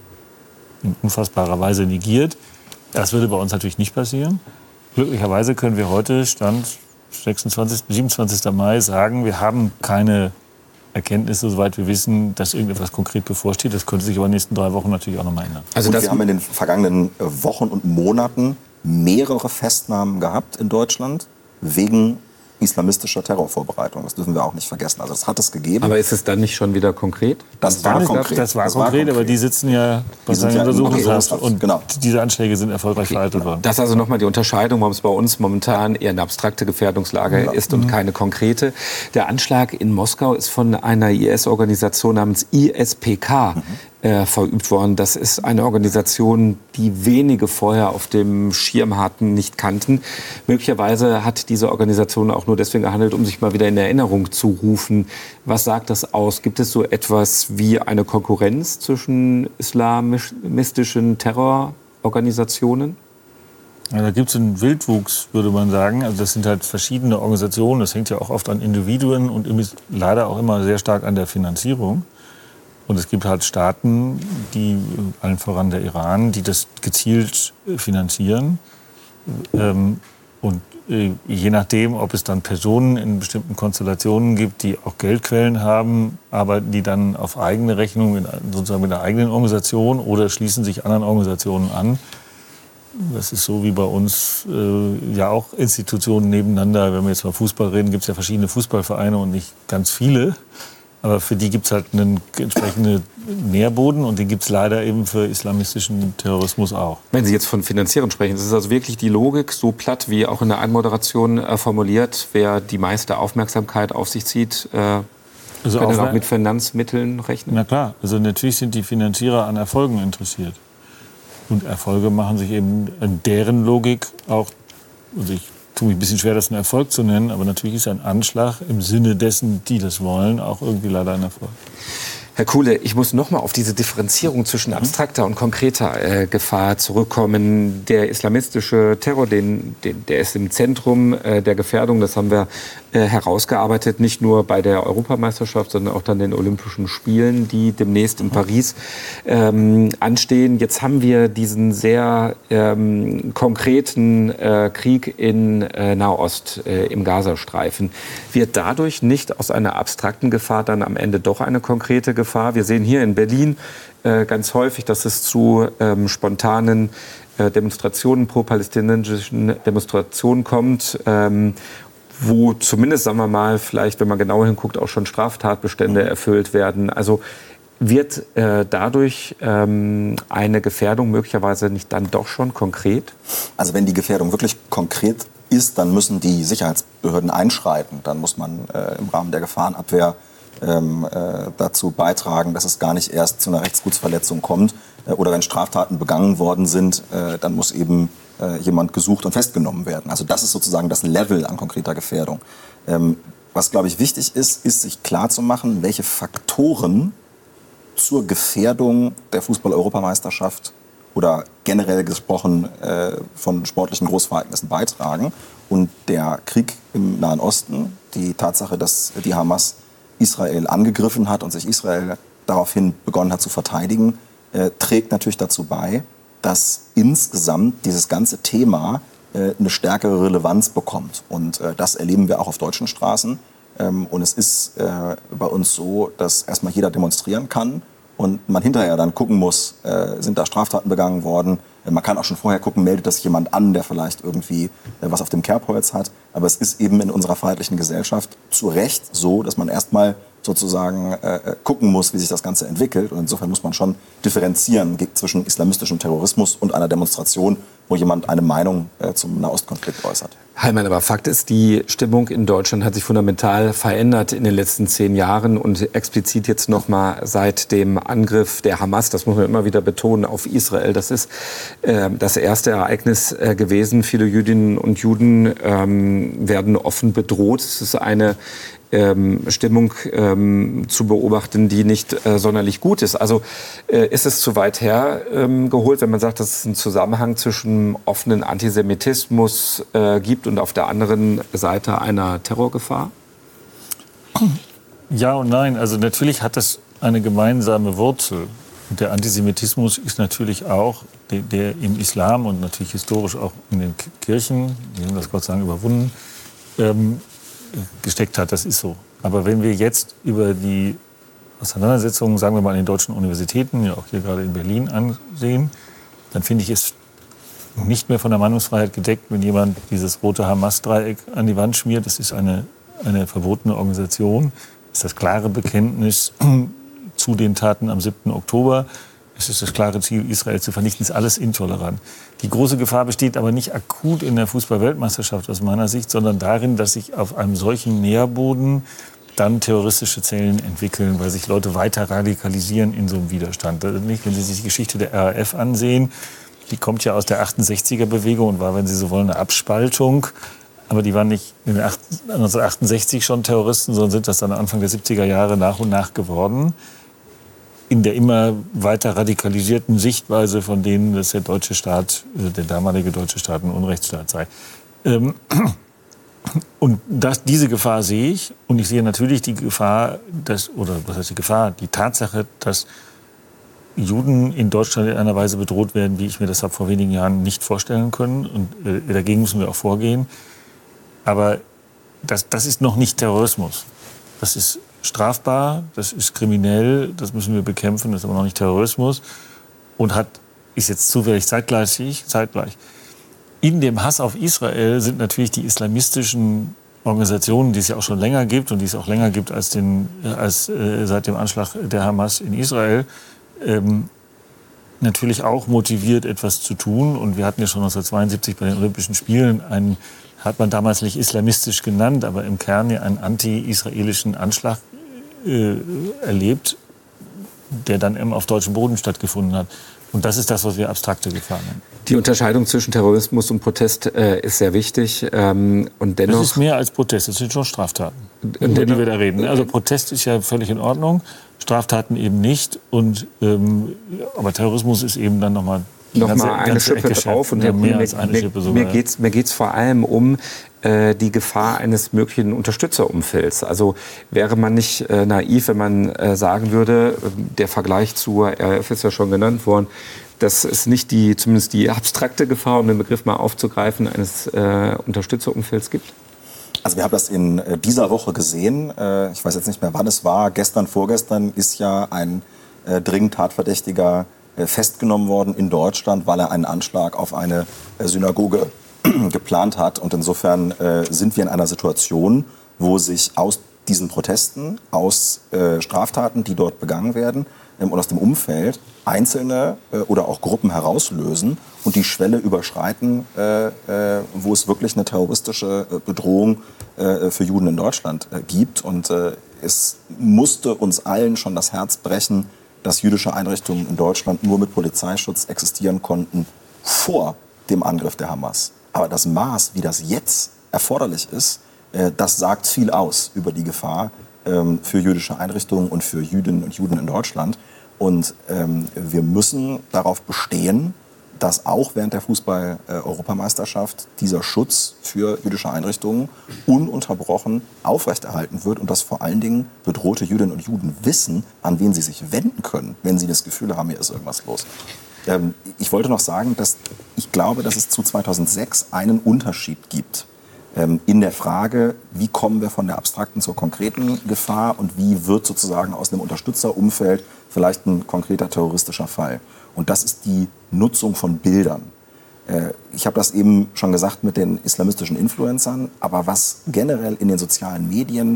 in unfassbarer Weise negiert. Das würde bei uns natürlich nicht passieren. Glücklicherweise können wir heute, Stand sechsundzwanzigsten, siebenundzwanzigsten Mai, sagen, wir haben keine Erkenntnisse, soweit wir wissen, dass irgendetwas konkret bevorsteht. Das könnte sich aber in den nächsten drei Wochen natürlich auch noch mal ändern. Also wir haben in den vergangenen Wochen und Monaten mehrere Festnahmen gehabt in Deutschland wegen islamistischer Terrorvorbereitung. Das dürfen wir auch nicht vergessen. Also das hat es gegeben. Aber ist es dann nicht schon wieder konkret? Das, das war konkret. Das war das konkret, war konkret, aber die sitzen ja bei seiner ja Untersuchungshaft. Und genau. diese Anschläge sind erfolgreich Okay. verhalten worden. Das ist also nochmal die Unterscheidung, warum es bei uns momentan eher eine abstrakte Gefährdungslage Ja. ist und keine konkrete. Der Anschlag in Moskau ist von einer I S-Organisation namens I S P K mhm. äh, verübt worden. Das ist eine Organisation, die wenige vorher auf dem Schirm hatten, nicht kannten. Möglicherweise hat diese Organisation auch nur deswegen gehandelt, um sich mal wieder in Erinnerung zu rufen. Was sagt das aus? Gibt es so etwas wie eine Konkurrenz zwischen islamistischen Terrororganisationen? Ja, da gibt es einen Wildwuchs, würde man sagen. Also das sind halt verschiedene Organisationen. Das hängt ja auch oft an Individuen und leider auch immer sehr stark an der Finanzierung. Und es gibt halt Staaten, die, allen voran der Iran, die das gezielt finanzieren. Ähm, und äh, je nachdem, ob es dann Personen in bestimmten Konstellationen gibt, die auch Geldquellen haben, aber die dann auf eigene Rechnung, in, sozusagen mit einer eigenen Organisation oder schließen sich anderen Organisationen an. Das ist so wie bei uns äh, ja auch Institutionen nebeneinander. Wenn wir jetzt mal Fußball reden, gibt es ja verschiedene Fußballvereine und nicht ganz viele. Aber für die gibt es halt einen entsprechenden Nährboden und den gibt es leider eben für islamistischen Terrorismus auch. Wenn Sie jetzt von Finanzieren sprechen, ist es also wirklich die Logik so platt wie auch in der Anmoderation äh, formuliert, wer die meiste Aufmerksamkeit auf sich zieht, äh, also können auch auch mit Finanzmitteln rechnen? Na klar, also natürlich sind die Finanzierer an Erfolgen interessiert. Und Erfolge machen sich eben in deren Logik auch, also ich tue mich ein bisschen schwer, das einen Erfolg zu nennen, aber natürlich ist ein Anschlag im Sinne dessen, die das wollen, auch irgendwie leider ein Erfolg. Herr Kuhle, ich muss noch mal auf diese Differenzierung zwischen abstrakter und konkreter äh, Gefahr zurückkommen. Der islamistische Terror, den, den, der ist im Zentrum äh, der Gefährdung. Das haben wir äh, herausgearbeitet, nicht nur bei der Europameisterschaft, sondern auch dann den Olympischen Spielen, die demnächst in Paris ähm, anstehen. Jetzt haben wir diesen sehr ähm, konkreten äh, Krieg in äh, Nahost, äh, im Gazastreifen. Wird dadurch nicht aus einer abstrakten Gefahr dann am Ende doch eine konkrete Gefahr? Wir sehen hier in Berlin äh, ganz häufig, dass es zu ähm, spontanen äh, Demonstrationen, pro-palästinensischen Demonstrationen kommt, ähm, wo zumindest, sagen wir mal, vielleicht, wenn man genauer hinguckt, auch schon Straftatbestände erfüllt werden. Also wird äh, dadurch ähm, eine Gefährdung möglicherweise nicht dann doch schon konkret? Also wenn die Gefährdung wirklich konkret ist, dann müssen die Sicherheitsbehörden einschreiten. Dann muss man äh, im Rahmen der Gefahrenabwehr Ähm, äh, dazu beitragen, dass es gar nicht erst zu einer Rechtsgutsverletzung kommt. Äh, oder wenn Straftaten begangen worden sind, äh, dann muss eben äh, jemand gesucht und festgenommen werden. Also das ist sozusagen das Level an konkreter Gefährdung. Ähm, was, glaube ich, wichtig ist, ist sich klarzumachen, welche Faktoren zur Gefährdung der Fußball-Europameisterschaft oder generell gesprochen äh, von sportlichen Großereignissen beitragen. Und der Krieg im Nahen Osten, die Tatsache, dass die Hamas Israel angegriffen hat und sich Israel daraufhin begonnen hat zu verteidigen, äh, trägt natürlich dazu bei, dass insgesamt dieses ganze Thema äh, eine stärkere Relevanz bekommt. Und äh, das erleben wir auch auf deutschen Straßen. Ähm, und es ist äh, bei uns so, dass erstmal jeder demonstrieren kann und man hinterher dann gucken muss, äh, sind da Straftaten begangen worden. Äh, man kann auch schon vorher gucken, meldet das jemand an, der vielleicht irgendwie äh, was auf dem Kerbholz hat. Aber es ist eben in unserer freiheitlichen Gesellschaft zu Recht so, dass man erstmal sozusagen äh, gucken muss, wie sich das Ganze entwickelt. Und insofern muss man schon differenzieren zwischen islamistischem Terrorismus und einer Demonstration, wo jemand eine Meinung äh, zum Nahostkonflikt äußert. Heilmann, aber Fakt ist, die Stimmung in Deutschland hat sich fundamental verändert in den letzten zehn Jahren und explizit jetzt noch mal seit dem Angriff der Hamas, das muss man immer wieder betonen, auf Israel. Das ist äh, das erste Ereignis äh, gewesen. Viele Jüdinnen und Juden ähm, werden offen bedroht. Es ist eine Ähm, Stimmung ähm, zu beobachten, die nicht äh, sonderlich gut ist. Also äh, ist es zu weit her ähm, geholt, wenn man sagt, dass es einen Zusammenhang zwischen offenen Antisemitismus äh, gibt und auf der anderen Seite einer Terrorgefahr? Ja und nein. Also natürlich hat das eine gemeinsame Wurzel. Und der Antisemitismus ist natürlich auch der, der im Islam und natürlich historisch auch in den Kirchen, wir haben das Gott sei Dank überwunden, ähm, gesteckt hat, das ist so. Aber wenn wir jetzt über die Auseinandersetzungen, sagen wir mal, an den deutschen Universitäten, ja auch hier gerade in Berlin ansehen, dann finde ich es nicht mehr von der Meinungsfreiheit gedeckt, wenn jemand dieses rote Hamas-Dreieck an die Wand schmiert. Das ist eine, eine verbotene Organisation. Das ist das klare Bekenntnis zu den Taten am siebten Oktober. Es ist das klare Ziel, Israel zu vernichten. Das ist alles intolerant. Die große Gefahr besteht aber nicht akut in der Fußball-Weltmeisterschaft aus meiner Sicht, sondern darin, dass sich auf einem solchen Nährboden dann terroristische Zellen entwickeln, weil sich Leute weiter radikalisieren in so einem Widerstand. Wenn Sie sich die Geschichte der R A F ansehen, die kommt ja aus der achtundsechziger-Bewegung und war, wenn Sie so wollen, eine Abspaltung. Aber die waren nicht in neunzehnhundertachtundsechzig schon Terroristen, sondern sind das dann Anfang der siebziger Jahre nach und nach geworden. In der immer weiter radikalisierten Sichtweise von denen, dass der deutsche Staat, der damalige deutsche Staat ein Unrechtsstaat sei. Und das, diese Gefahr sehe ich. Und ich sehe natürlich die Gefahr, dass, oder was heißt die Gefahr, die Tatsache, dass Juden in Deutschland in einer Weise bedroht werden, wie ich mir das habe vor wenigen Jahren nicht vorstellen können. Und äh, dagegen müssen wir auch vorgehen. Aber das, das ist noch nicht Terrorismus. Das ist strafbar, das ist kriminell, das müssen wir bekämpfen, das ist aber noch nicht Terrorismus. Und hat, ist jetzt zufällig zeitgleich, zeitgleich. In dem Hass auf Israel sind natürlich die islamistischen Organisationen, die es ja auch schon länger gibt und die es auch länger gibt als, den, als äh, seit dem Anschlag der Hamas in Israel, ähm, natürlich auch motiviert, etwas zu tun. Und wir hatten ja schon neunzehnhundertzweiundsiebzig bei den Olympischen Spielen einen, hat man damals nicht islamistisch genannt, aber im Kern ja einen anti-israelischen Anschlag äh, erlebt, der dann eben auf deutschem Boden stattgefunden hat. Und das ist das, was wir abstrakte Gefahr nennen. Die Unterscheidung zwischen Terrorismus und Protest äh, ist sehr wichtig. Ähm, und dennoch, das ist mehr als Protest, das sind schon Straftaten, über die wir da reden. Also Protest ist ja völlig in Ordnung, Straftaten eben nicht. Und, ähm, aber Terrorismus ist eben dann nochmal noch mal eine Schippe drauf. Und ja, der, mehr mir, als eine mir, Schippe sogar. Mir geht's, mir geht's vor allem um äh, die Gefahr eines möglichen Unterstützerumfelds. Also wäre man nicht äh, naiv, wenn man äh, sagen würde, äh, der Vergleich zur R A F ist ja schon genannt worden, dass es nicht die, zumindest die abstrakte Gefahr, um den Begriff mal aufzugreifen, eines äh, Unterstützerumfelds gibt? Also wir haben das in äh, dieser Woche gesehen. Äh, ich weiß jetzt nicht mehr, wann es war. Gestern, vorgestern ist ja ein äh, dringend Tatverdächtiger äh, festgenommen worden in Deutschland, weil er einen Anschlag auf eine äh, Synagoge geplant hat. Und insofern äh, sind wir in einer Situation, wo sich aus diesen Protesten, aus äh, Straftaten, die dort begangen werden, ähm, und aus dem Umfeld Einzelne äh, oder auch Gruppen herauslösen und die Schwelle überschreiten, äh, äh, wo es wirklich eine terroristische äh, Bedrohung äh, für Juden in Deutschland äh, gibt. Und äh, es musste uns allen schon das Herz brechen, dass jüdische Einrichtungen in Deutschland nur mit Polizeischutz existieren konnten vor dem Angriff der Hamas. Aber das Maß, wie das jetzt erforderlich ist, äh, das sagt viel aus über die Gefahr ähm, für jüdische Einrichtungen und für Jüdinnen und Juden in Deutschland. Und ähm, wir müssen darauf bestehen, dass auch während der Fußball-Europameisterschaft dieser Schutz für jüdische Einrichtungen ununterbrochen aufrechterhalten wird und dass vor allen Dingen bedrohte Jüdinnen und Juden wissen, an wen sie sich wenden können, wenn sie das Gefühl haben, hier ist irgendwas los. Ähm, ich wollte noch sagen, dass ich glaube, dass es zu zweitausendsechs einen Unterschied gibt ähm, in der Frage, wie kommen wir von der abstrakten zur konkreten Gefahr und wie wird sozusagen aus einem Unterstützerumfeld vielleicht ein konkreter terroristischer Fall. Und das ist die Nutzung von Bildern. Äh, ich habe das eben schon gesagt mit den islamistischen Influencern, aber was generell in den sozialen Medien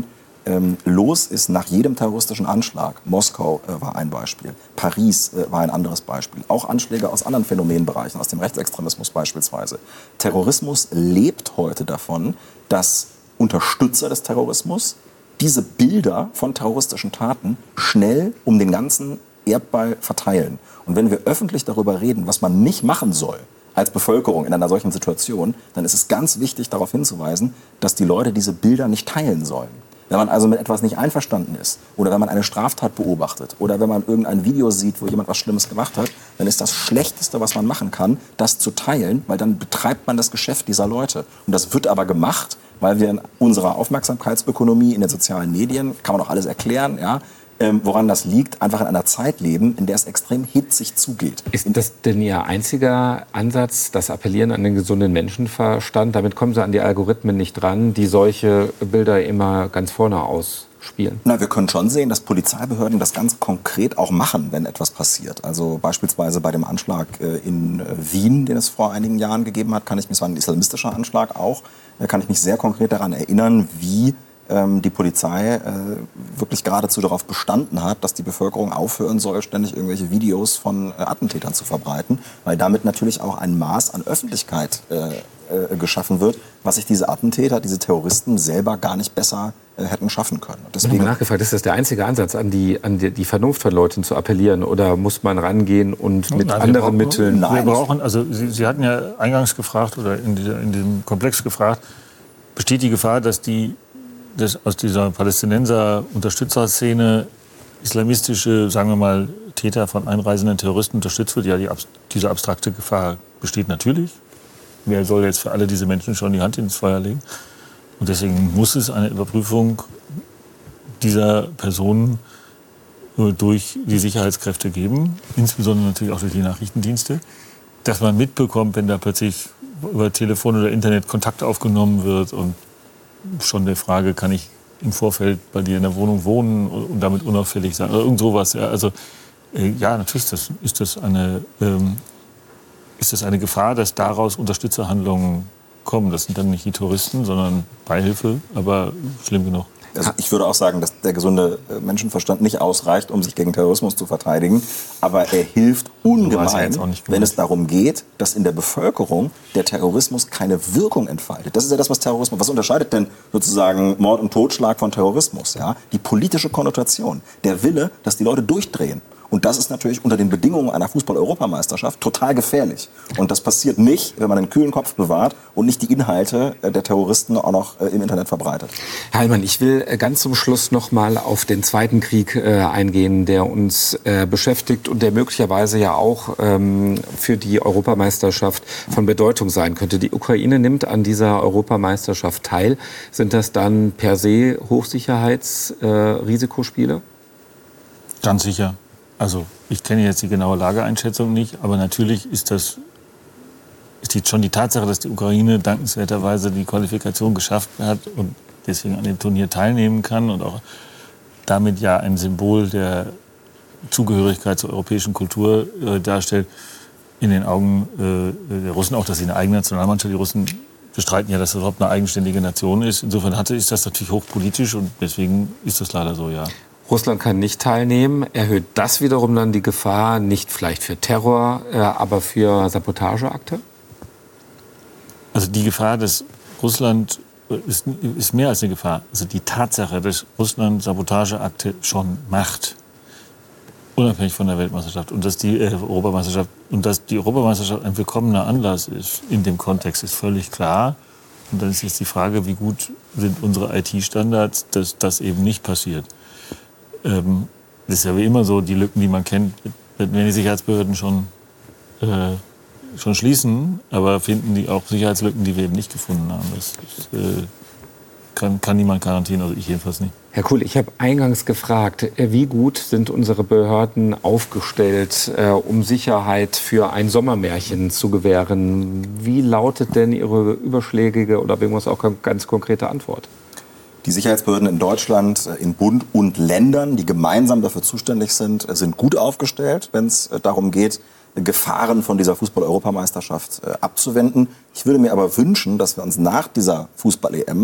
ähm, los ist nach jedem terroristischen Anschlag. Moskau äh, war ein Beispiel, Paris äh, war ein anderes Beispiel. Auch Anschläge aus anderen Phänomenbereichen, aus dem Rechtsextremismus beispielsweise. Terrorismus lebt heute davon, dass Unterstützer des Terrorismus diese Bilder von terroristischen Taten schnell um den ganzen Erdball verteilen. Und wenn wir öffentlich darüber reden, was man nicht machen soll als Bevölkerung in einer solchen Situation, dann ist es ganz wichtig, darauf hinzuweisen, dass die Leute diese Bilder nicht teilen sollen. Wenn man also mit etwas nicht einverstanden ist oder wenn man eine Straftat beobachtet oder wenn man irgendein Video sieht, wo jemand was Schlimmes gemacht hat, dann ist das Schlechteste, was man machen kann, das zu teilen, weil dann betreibt man das Geschäft dieser Leute. Und das wird aber gemacht, weil wir in unserer Aufmerksamkeitsökonomie, in den sozialen Medien, kann man auch alles erklären, ja, ähm, woran das liegt, einfach in einer Zeit leben, in der es extrem hitzig zugeht. Ist das denn Ihr einziger Ansatz, das Appellieren an den gesunden Menschenverstand? Damit kommen Sie an die Algorithmen nicht dran, die solche Bilder immer ganz vorne ausspielen. Na, wir können schon sehen, dass Polizeibehörden das ganz konkret auch machen, wenn etwas passiert. Also beispielsweise bei dem Anschlag äh, in äh, Wien, den es vor einigen Jahren gegeben hat, kann ich mich, es war ein islamistischer Anschlag auch, da kann ich mich sehr konkret daran erinnern, wie ähm, die Polizei äh, wirklich geradezu darauf bestanden hat, dass die Bevölkerung aufhören soll, ständig irgendwelche Videos von äh, Attentätern zu verbreiten, weil damit natürlich auch ein Maß an Öffentlichkeit äh, äh, geschaffen wird, was sich diese Attentäter, diese Terroristen selber gar nicht besser äh, hätten schaffen können. Und deswegen nachgefragt, ist das der einzige Ansatz, an die, an die, die Vernunft von Leuten zu appellieren, oder muss man rangehen und mit Nein, anderen brauchen, Mitteln? Nein. Wir brauchen, also Sie, Sie hatten ja eingangs gefragt oder in, dieser, in diesem Komplex gefragt, besteht die Gefahr, dass die dass aus dieser Palästinenser-Unterstützerszene islamistische, sagen wir mal, Täter von einreisenden Terroristen unterstützt wird? Ja, die, diese abstrakte Gefahr besteht natürlich. Wer soll jetzt für alle diese Menschen schon die Hand ins Feuer legen? Und deswegen muss es eine Überprüfung dieser Personen durch die Sicherheitskräfte geben, insbesondere natürlich auch durch die Nachrichtendienste, dass man mitbekommt, wenn da plötzlich über Telefon oder Internet Kontakt aufgenommen wird und schon der Frage, kann ich im Vorfeld bei dir in der Wohnung wohnen und damit unauffällig sein oder irgend sowas. Ja, also äh, ja, natürlich ist das, ist, das eine, ähm, ist das eine Gefahr, dass daraus Unterstützerhandlungen kommen. Das sind dann nicht die Touristen, sondern Beihilfe, aber schlimm genug. Also ich würde auch sagen, dass der gesunde Menschenverstand nicht ausreicht, um sich gegen Terrorismus zu verteidigen. Aber er hilft ungemein, wenn es darum geht, dass in der Bevölkerung der Terrorismus keine Wirkung entfaltet. Das ist ja das, was Terrorismus, was unterscheidet denn sozusagen Mord und Totschlag von Terrorismus? Ja? Die politische Konnotation, der Wille, dass die Leute durchdrehen. Und das ist natürlich unter den Bedingungen einer Fußball-Europameisterschaft total gefährlich. Und das passiert nicht, wenn man einen kühlen Kopf bewahrt und nicht die Inhalte der Terroristen auch noch im Internet verbreitet. Herr Heilmann, ich will ganz zum Schluss noch mal auf den Zweiten Krieg äh, eingehen, der uns äh, beschäftigt und der möglicherweise ja auch ähm, für die Europameisterschaft von Bedeutung sein könnte. Die Ukraine nimmt an dieser Europameisterschaft teil. Sind das dann per se Hochsicherheitsrisikospiele? Äh, Ganz sicher. Also ich kenne jetzt die genaue Lageeinschätzung nicht, aber natürlich ist das ist die, schon die Tatsache, dass die Ukraine dankenswerterweise die Qualifikation geschafft hat und deswegen an dem Turnier teilnehmen kann und auch damit ja ein Symbol der Zugehörigkeit zur europäischen Kultur äh, darstellt, in den Augen äh, der Russen auch, dass sie eine eigene Nationalmannschaft, die Russen bestreiten ja, dass das überhaupt eine eigenständige Nation ist. Insofern hatte, ist das natürlich hochpolitisch und deswegen ist das leider so, ja. Russland kann nicht teilnehmen. Erhöht das wiederum dann die Gefahr, nicht vielleicht für Terror, äh, aber für Sabotageakte? Also die Gefahr, dass Russland, ist, ist mehr als eine Gefahr. Also die Tatsache, dass Russland Sabotageakte schon macht, unabhängig von der Weltmeisterschaft und dass die äh, Europameisterschaft und dass die Europameisterschaft ein willkommener Anlass ist in dem Kontext, ist völlig klar. Und dann ist jetzt die Frage, wie gut sind unsere I T-Standards, dass das eben nicht passiert. Ähm, das ist ja wie immer so, die Lücken, die man kennt, werden die Sicherheitsbehörden schon, äh, schon schließen, aber finden die auch Sicherheitslücken, die wir eben nicht gefunden haben. Das, das äh, kann, kann niemand garantieren, also ich jedenfalls nicht. Herr Kuhl, ich habe eingangs gefragt, wie gut sind unsere Behörden aufgestellt, äh, um Sicherheit für ein Sommermärchen zu gewähren? Wie lautet denn Ihre überschlägige oder irgendwas auch ganz konkrete Antwort? Die Sicherheitsbehörden in Deutschland, in Bund und Ländern, die gemeinsam dafür zuständig sind, sind gut aufgestellt, wenn es darum geht, Gefahren von dieser Fußball-Europameisterschaft abzuwenden. Ich würde mir aber wünschen, dass wir uns nach dieser Fußball-E M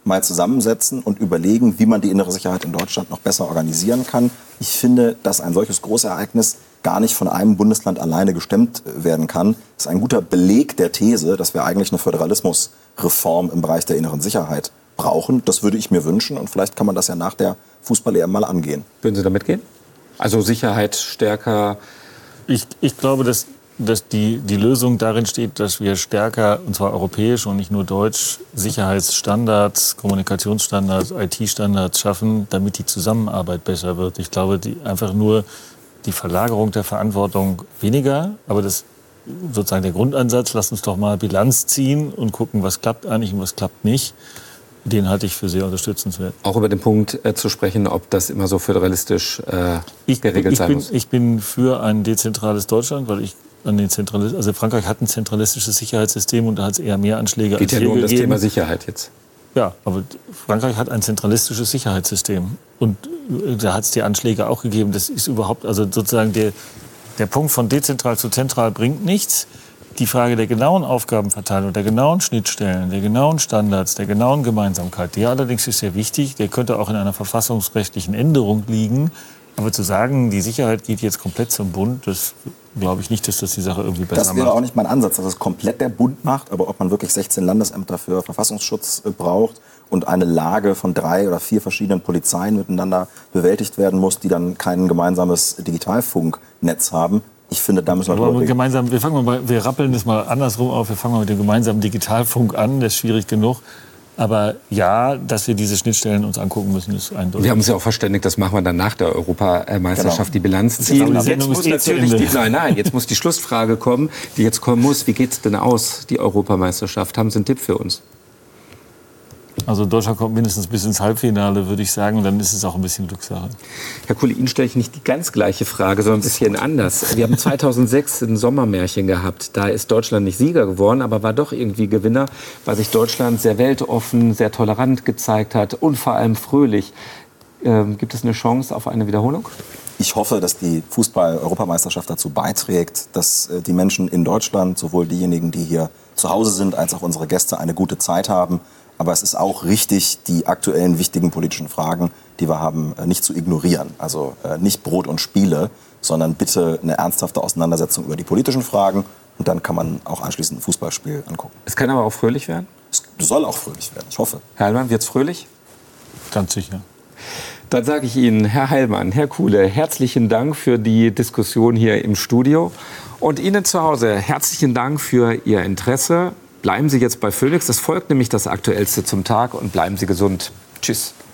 mal zusammensetzen und überlegen, wie man die innere Sicherheit in Deutschland noch besser organisieren kann. Ich finde, dass ein solches Großereignis gar nicht von einem Bundesland alleine gestemmt werden kann. Das ist ein guter Beleg der These, dass wir eigentlich eine Föderalismusreform im Bereich der inneren Sicherheit brauchen. Das würde ich mir wünschen und vielleicht kann man das ja nach der Fußball-E M mal angehen. Würden Sie damit gehen? Also Sicherheit stärker? Ich, ich glaube, dass, dass die, die Lösung darin steht, dass wir stärker, und zwar europäisch und nicht nur deutsch, Sicherheitsstandards, Kommunikationsstandards, I T-Standards schaffen, damit die Zusammenarbeit besser wird. Ich glaube, die, einfach nur die Verlagerung der Verantwortung weniger, aber das sozusagen der Grundansatz, lasst uns doch mal Bilanz ziehen und gucken, was klappt eigentlich und was klappt nicht. Den halte ich für sehr unterstützenswert. Auch über den Punkt äh, zu sprechen, ob das immer so föderalistisch äh, ich, geregelt ich sein bin, muss. Ich bin für ein dezentrales Deutschland, weil ich an den Zentralis- also Frankreich hat ein zentralistisches Sicherheitssystem und da hat es eher mehr Anschläge Geht als ja hier nur um das gegeben. Thema Sicherheit jetzt. Ja, aber Frankreich hat ein zentralistisches Sicherheitssystem und da hat es die Anschläge auch gegeben. Das ist überhaupt, also sozusagen der, der Punkt von dezentral zu zentral bringt nichts. Die Frage der genauen Aufgabenverteilung, der genauen Schnittstellen, der genauen Standards, der genauen Gemeinsamkeit, die allerdings ist sehr wichtig. Der könnte auch in einer verfassungsrechtlichen Änderung liegen. Aber zu sagen, die Sicherheit geht jetzt komplett zum Bund, das glaube ich nicht, dass das die Sache irgendwie besser macht. Das wäre auch nicht mein Ansatz, dass es komplett der Bund macht. Aber ob man wirklich sechzehn Landesämter für Verfassungsschutz braucht und eine Lage von drei oder vier verschiedenen Polizeien miteinander bewältigt werden muss, die dann kein gemeinsames Digitalfunknetz haben. Ich finde, da müssen wir Aber gemeinsam, wir, fangen mal, wir rappeln das mal andersrum auf. Wir fangen mal mit dem gemeinsamen Digitalfunk an. Das ist schwierig genug. Aber ja, dass wir diese Schnittstellen uns angucken müssen, ist eindeutig. Wir haben uns ja auch verständigt, das machen wir dann nach der Europameisterschaft, genau. Die Bilanz ziehen. Genau, die jetzt muss eh natürlich die, nein, nein, jetzt muss die Schlussfrage kommen, die jetzt kommen muss. Wie geht es denn aus, die Europameisterschaft? Haben Sie einen Tipp für uns? Also Deutschland kommt mindestens bis ins Halbfinale, würde ich sagen. Und dann ist es auch ein bisschen Glückssache. Herr Kuhle, Ihnen stelle ich nicht die ganz gleiche Frage, sondern ein bisschen anders. Wir haben zweitausendsechs ein Sommermärchen gehabt. Da ist Deutschland nicht Sieger geworden, aber war doch irgendwie Gewinner, weil sich Deutschland sehr weltoffen, sehr tolerant gezeigt hat und vor allem fröhlich. Ähm, gibt es eine Chance auf eine Wiederholung? Ich hoffe, dass die Fußball-Europameisterschaft dazu beiträgt, dass die Menschen in Deutschland, sowohl diejenigen, die hier zu Hause sind, als auch unsere Gäste, eine gute Zeit haben. Aber es ist auch richtig, die aktuellen wichtigen politischen Fragen, die wir haben, nicht zu ignorieren. Also nicht Brot und Spiele, sondern bitte eine ernsthafte Auseinandersetzung über die politischen Fragen. Und dann kann man auch anschließend ein Fußballspiel angucken. Es kann aber auch fröhlich werden? Es soll auch fröhlich werden, ich hoffe. Herr Heilmann, wird's fröhlich? Ganz sicher. Dann sage ich Ihnen, Herr Heilmann, Herr Kuhle, herzlichen Dank für die Diskussion hier im Studio. Und Ihnen zu Hause herzlichen Dank für Ihr Interesse. Bleiben Sie jetzt bei Phoenix. Es folgt nämlich das Aktuellste zum Tag und bleiben Sie gesund. Tschüss.